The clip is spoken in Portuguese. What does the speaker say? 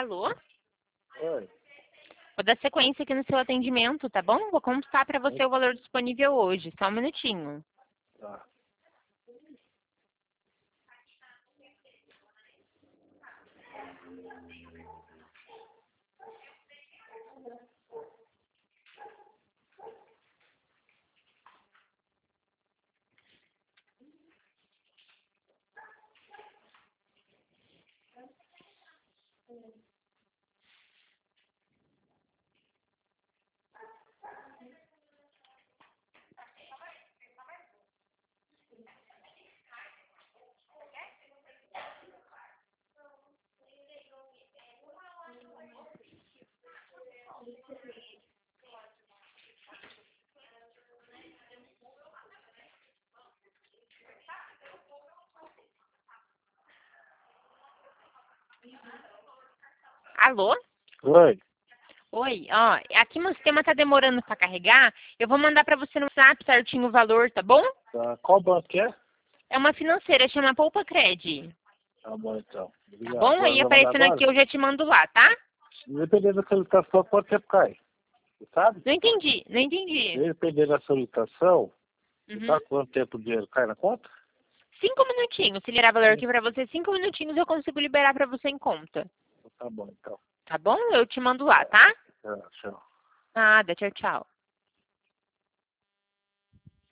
Alô? Oi. Vou dar sequência aqui no seu atendimento, tá bom? Vou consultar para você o valor disponível hoje. Só um minutinho. Tá. Alô? Oi. Oi, ó, aqui meu sistema tá demorando para carregar. Eu vou mandar para você no WhatsApp certinho o valor, tá bom? Tá. Qual banco que é? É uma financeira, chama Poupa Cred. Tá bom, então. Tá Obrigado. bom? Agora Aí vai mandar aparecendo aqui agora? eu já te mando lá, tá? Dependendo da solicitação, quanto tempo cai? Você sabe? Não entendi, não entendi. Dependendo da solicitação, você Uhum. sabe quanto tempo o dinheiro cai na conta? 5 minutinhos. Se liberar valor Sim. aqui para você, 5 minutinhos eu consigo liberar para você em conta. Tá bom, então. Tá bom? Eu te mando lá, tá? Tchau. Nada, tchau, tchau.